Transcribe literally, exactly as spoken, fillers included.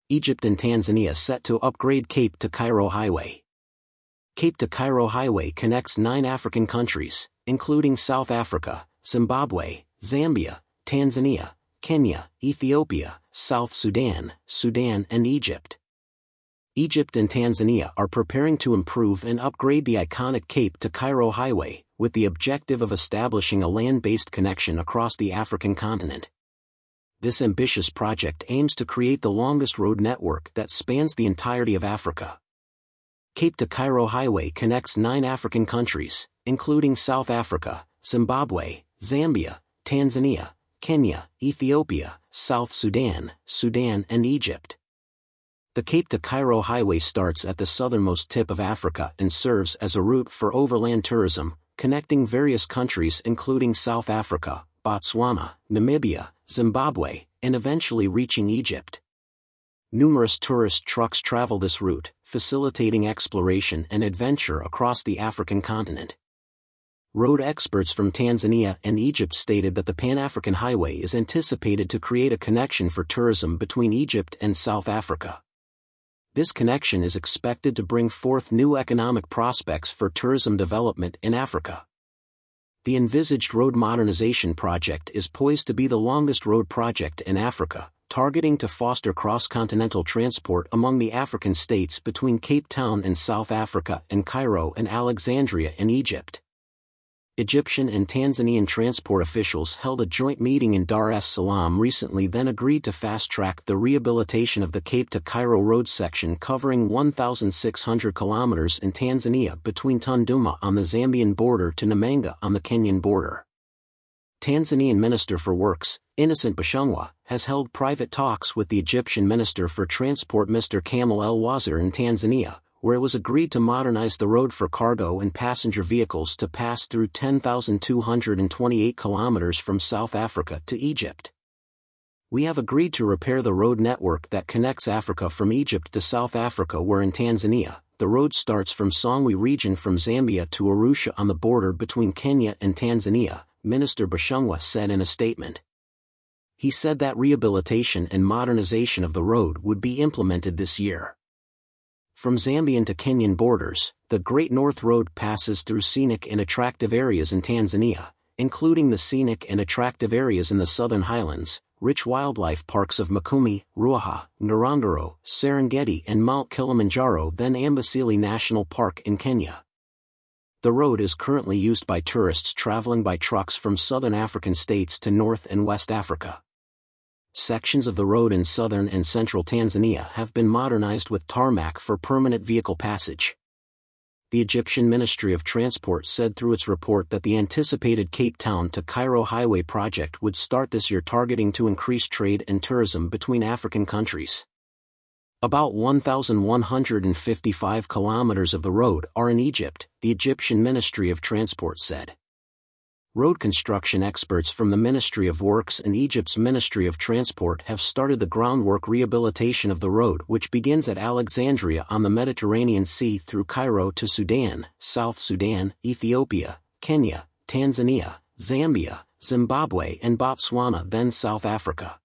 Egypt and Tanzania set to upgrade Cape to Cairo Highway. Cape to Cairo Highway connects nine African countries, including South Africa, Zimbabwe, Zambia, Tanzania, Kenya, Ethiopia, South Sudan, Sudan and Egypt. Egypt and Tanzania are preparing to improve and upgrade the iconic Cape to Cairo Highway, with the objective of establishing a land-based connection across the African continent. This ambitious project aims to create the longest road network that spans the entirety of Africa. Cape to Cairo Highway connects nine African countries, including South Africa, Zimbabwe, Zambia, Tanzania, Kenya, Ethiopia, South Sudan, Sudan and Egypt. The Cape to Cairo Highway starts at the southernmost tip of Africa and serves as a route for overland tourism, connecting various countries including South Africa, Botswana, Namibia, Zimbabwe, and eventually reaching Egypt. Numerous tourist trucks travel this route, facilitating exploration and adventure across the African continent. Road experts from Tanzania and Egypt stated that the Pan-African Highway is anticipated to create a connection for tourism between Egypt and South Africa. This connection is expected to bring forth new economic prospects for tourism development in Africa. The envisaged road modernization project is poised to be the longest road project in Africa, targeting to foster cross-continental transport among the African states between Cape Town in South Africa and Cairo and Alexandria in Egypt. Egyptian and Tanzanian transport officials held a joint meeting in Dar es Salaam recently, then agreed to fast-track the rehabilitation of the Cape to Cairo road section covering one thousand six hundred kilometers in Tanzania between Tunduma on the Zambian border to Namanga on the Kenyan border. Tanzanian Minister for Works, Innocent Bashungwa, has held private talks with the Egyptian Minister for Transport Mister Kamal El Wazir in Tanzania, where it was agreed to modernize the road for cargo and passenger vehicles to pass through ten thousand two hundred twenty-eight kilometers from South Africa to Egypt. We have agreed to repair the road network that connects Africa from Egypt to South Africa, where in Tanzania, the road starts from Songwe region from Zambia to Arusha on the border between Kenya and Tanzania, Minister Bashungwa said in a statement. He said that rehabilitation and modernization of the road would be implemented this year. From Zambian to Kenyan borders, the Great North Road passes through scenic and attractive areas in Tanzania, including the scenic and attractive areas in the Southern Highlands, rich wildlife parks of Mikumi, Ruaha, Ngorongoro, Serengeti and Mount Kilimanjaro, then Amboseli National Park in Kenya. The road is currently used by tourists traveling by trucks from southern African states to North and West Africa. Sections of the road in southern and central Tanzania have been modernized with tarmac for permanent vehicle passage. The Egyptian Ministry of Transport said through its report that the anticipated Cape Town to Cairo Highway project would start this year, targeting to increase trade and tourism between African countries. About one thousand one hundred fifty-five kilometers of the road are in Egypt, the Egyptian Ministry of Transport said. Road construction experts from the Ministry of Works and Egypt's Ministry of Transport have started the groundwork rehabilitation of the road, which begins at Alexandria on the Mediterranean Sea through Cairo to Sudan, South Sudan, Ethiopia, Kenya, Tanzania, Zambia, Zimbabwe and Botswana, then South Africa.